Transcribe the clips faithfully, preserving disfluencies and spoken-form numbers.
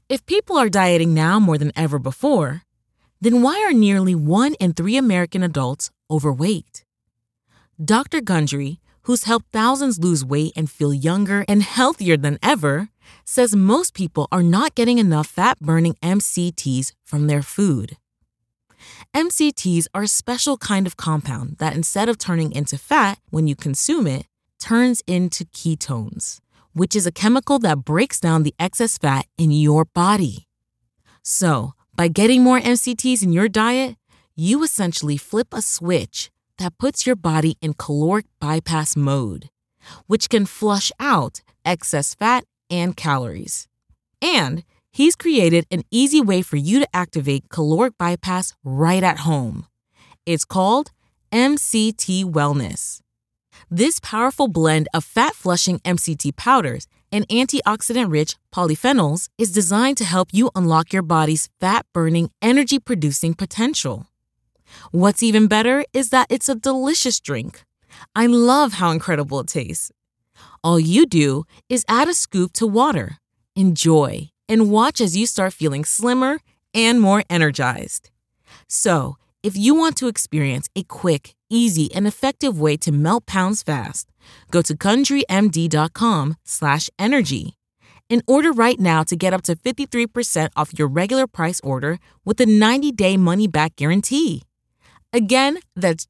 If people are dieting now more than ever before, then why are nearly one in three American adults overweight? Doctor Gundry, who's helped thousands lose weight and feel younger and healthier than ever, says most people are not getting enough fat-burning M C Ts from their food. M C Ts are a special kind of compound that, instead of turning into fat when you consume it, turns into ketones, which is a chemical that breaks down the excess fat in your body. So, by getting more M C Ts in your diet, you essentially flip a switch that puts your body in caloric bypass mode, which can flush out excess fat and calories. And he's created an easy way for you to activate caloric bypass right at home. It's called M C T Wellness. This powerful blend of fat-flushing M C T powders and antioxidant-rich polyphenols is designed to help you unlock your body's fat-burning, energy-producing potential. What's even better is that it's a delicious drink. I love how incredible it tastes. All you do is add a scoop to water, enjoy, and watch as you start feeling slimmer and more energized. So, if you want to experience a quick, easy, and effective way to melt pounds fast, go to GundryMD.com slash energy and order right now to get up to fifty-three percent off your regular price order with a ninety-day money-back guarantee. Again, that's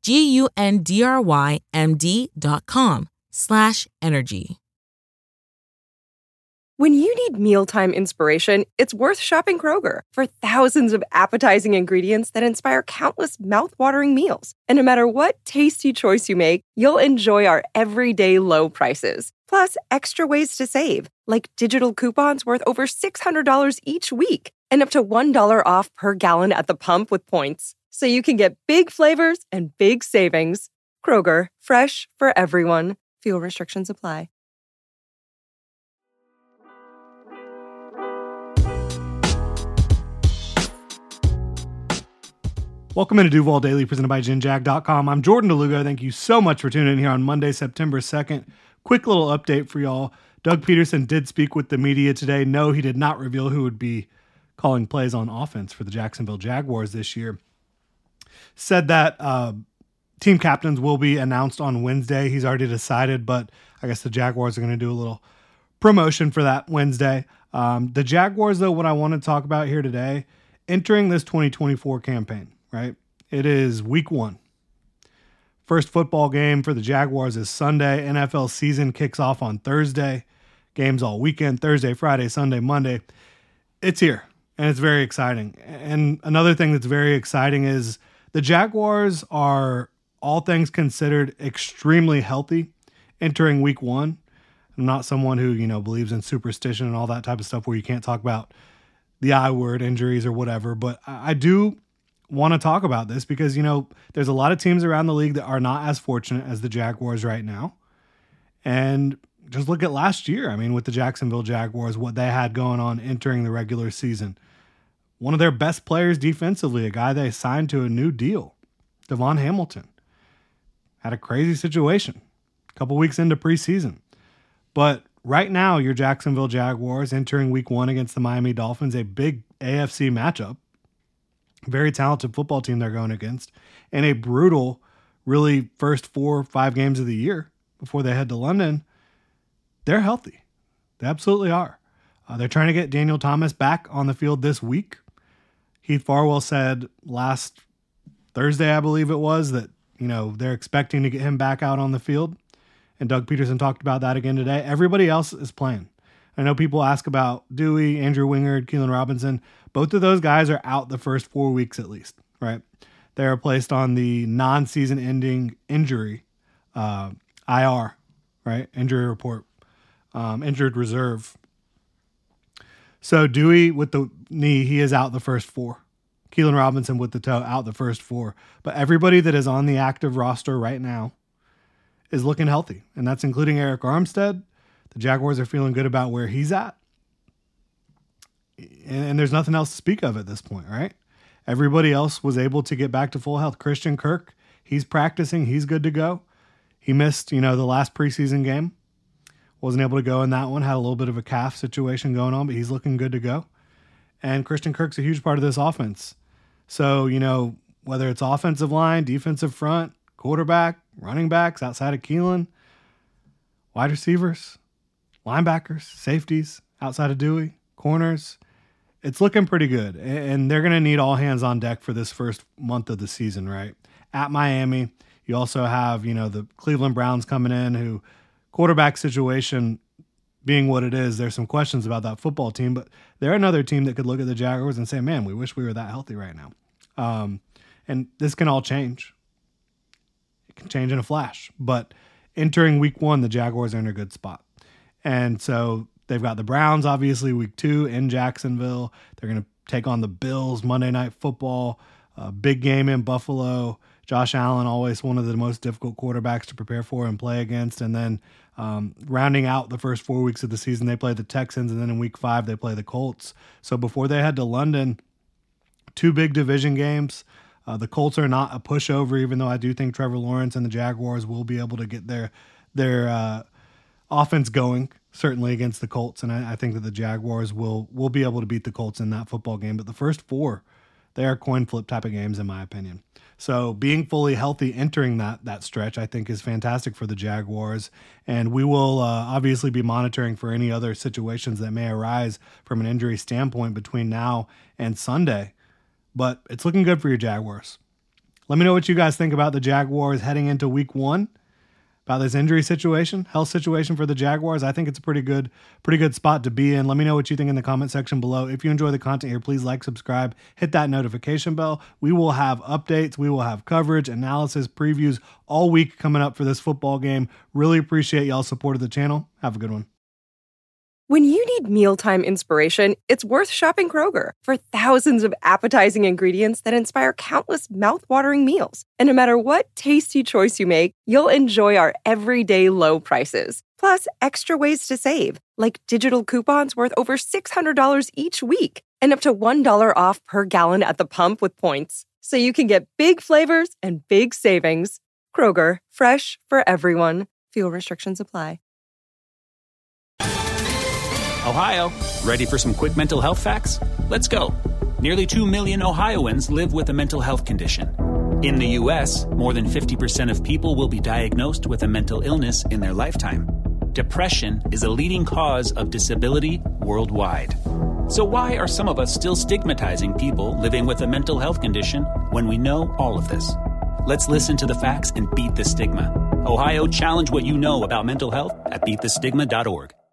G-U-N-D-R-Y-M-D.com slash energy. When you need mealtime inspiration, it's worth shopping Kroger for thousands of appetizing ingredients that inspire countless mouth-watering meals. And no matter what tasty choice you make, you'll enjoy our everyday low prices. Plus, extra ways to save, like digital coupons worth over six hundred dollars each week and up to one dollar off per gallon at the pump with points. So you can get big flavors and big savings. Kroger, fresh for everyone. Fuel restrictions apply. Welcome into Duval Daily, presented by Gen Jag dot com. I'm Jordan DeLugo. Thank you so much for tuning in here on Monday, September second. Quick little update for y'all. Doug Peterson did speak with the media today. No, he did not reveal who would be calling plays on offense for the Jacksonville Jaguars this year. Said that uh, team captains will be announced on Wednesday. He's already decided, but I guess the Jaguars are going to do a little promotion for that Wednesday. Um, the Jaguars, though, what I want to talk about here today, entering this twenty twenty-four campaign. Right? It is week one. First football game for the Jaguars is Sunday. N F L season kicks off on Thursday. Games all weekend, Thursday, Friday, Sunday, Monday. It's here, and it's very exciting. And another thing that's very exciting is the Jaguars are, all things considered, extremely healthy entering week one. I'm not someone who, you know, believes in superstition and all that type of stuff where you can't talk about the I word, injuries or whatever, but I do want to talk about this because, you know, there's a lot of teams around the league that are not as fortunate as the Jaguars right now. And just look at last year. I mean, with the Jacksonville Jaguars, what they had going on entering the regular season. One of their best players defensively, a guy they signed to a new deal, Devon Hamilton, had a crazy situation a couple weeks into preseason. But right now, your Jacksonville Jaguars entering week one against the Miami Dolphins, a big A F C matchup. Very talented football team they're going against, and a brutal, really first four or five games of the year before they head to London. They're healthy. They absolutely are. Uh, they're trying to get Daniel Thomas back on the field this week. Heath Farwell said last Thursday, I believe it was, that, you know, they're expecting to get him back out on the field. And Doug Peterson talked about that again today. Everybody else is playing. I know people ask about Dewey, Andrew Wingard, Keelan Robinson. Both of those guys are out the first four weeks at least, right? They are placed on the non-season ending injury, uh, I R, right? Injury report, um, injured reserve. So Dewey with the knee, he is out the first four. Keelan Robinson with the toe, out the first four. But everybody that is on the active roster right now is looking healthy, and that's including Eric Armstead. The Jaguars are feeling good about where he's at. And there's nothing else to speak of at this point, right? Everybody else was able to get back to full health. Christian Kirk, he's practicing. He's good to go. He missed, you know, the last preseason game. Wasn't able to go in that one. Had a little bit of a calf situation going on, but he's looking good to go. and Christian Kirk's a huge part of this offense. So, you know, whether it's offensive line, defensive front, quarterback, running backs outside of Keelan, wide receivers, linebackers, safeties outside of Dewey, corners, it's looking pretty good. And they're going to need all hands on deck for this first month of the season, right? At Miami, you also have, you know, the Cleveland Browns coming in, who quarterback situation being what it is, there's some questions about that football team, but they're another team that could look at the Jaguars and say, man, we wish we were that healthy right now. Um, and this can all change. It can change in a flash. But entering week one, the Jaguars are in a good spot. And so they've got the Browns, obviously, week two in Jacksonville. They're going to take on the Bills Monday Night Football, a big game in Buffalo. Josh Allen, always one of the most difficult quarterbacks to prepare for and play against. And then um, rounding out the first four weeks of the season, they play the Texans. And then in week five, they play the Colts. So before they head to London, two big division games. Uh, the Colts are not a pushover, even though I do think Trevor Lawrence and the Jaguars will be able to get their, their uh, offense going, certainly against the Colts. And I, I think that the Jaguars will, will be able to beat the Colts in that football game. But the first four, they are coin flip type of games, in my opinion. So being fully healthy entering that that stretch, I think, is fantastic for the Jaguars. And we will uh, obviously be monitoring for any other situations that may arise from an injury standpoint between now and Sunday. But it's looking good for your Jaguars. Let me know what you guys think about the Jaguars heading into week one, about this injury situation, health situation for the Jaguars. I think it's a pretty good, pretty good spot to be in. Let me know what you think in the comment section below. If you enjoy the content here, please like, subscribe, hit that notification bell. We will have updates. We will have coverage, analysis, previews all week coming up for this football game. Really appreciate y'all's support of the channel. Have a good one. When you need mealtime inspiration, it's worth shopping Kroger for thousands of appetizing ingredients that inspire countless mouthwatering meals. And no matter what tasty choice you make, you'll enjoy our everyday low prices. Plus, extra ways to save, like digital coupons worth over six hundred dollars each week and up to one dollar off per gallon at the pump with points. So you can get big flavors and big savings. Kroger, fresh for everyone. Fuel restrictions apply. Ohio, ready for some quick mental health facts? Let's go. Nearly two million Ohioans live with a mental health condition. In the U S, more than fifty percent of people will be diagnosed with a mental illness in their lifetime. Depression is a leading cause of disability worldwide. So why are some of us still stigmatizing people living with a mental health condition when we know all of this? Let's listen to the facts and beat the stigma. Ohio, challenge what you know about mental health at beat the stigma dot org.